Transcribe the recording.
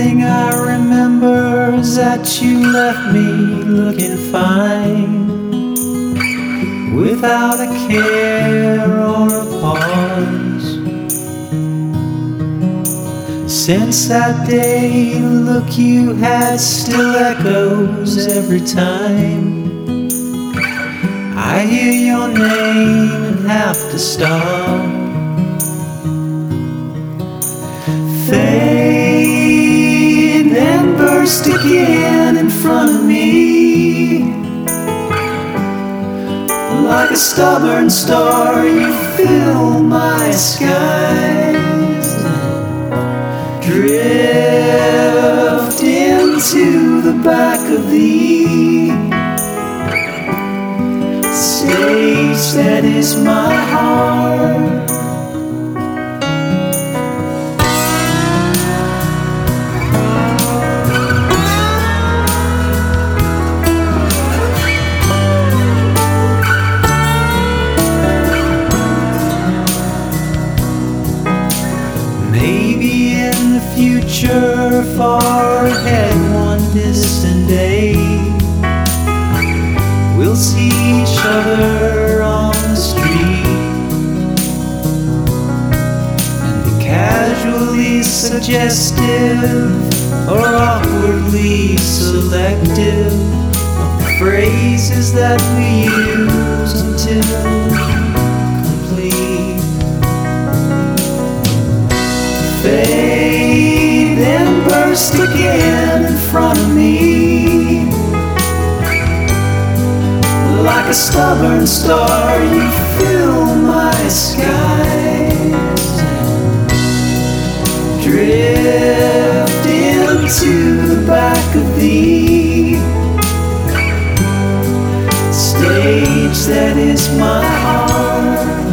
thing I remember is that you left me looking fine, without a care or a pause. Since that day, the look you had still echoes every time I hear your name and have to stop. Fade and burst again in front of me. Like a stubborn star, you fill my skies. Drift into the back of the stage that is my heart. Maybe in the future, far ahead, one distant day, we'll see each other on the street and be casually suggestive or awkwardly selective of the phrases that we use until complete. Fade and burst again in front of me. Like a stubborn star, you fill my skies. Drift into the back of the stage that is my heart.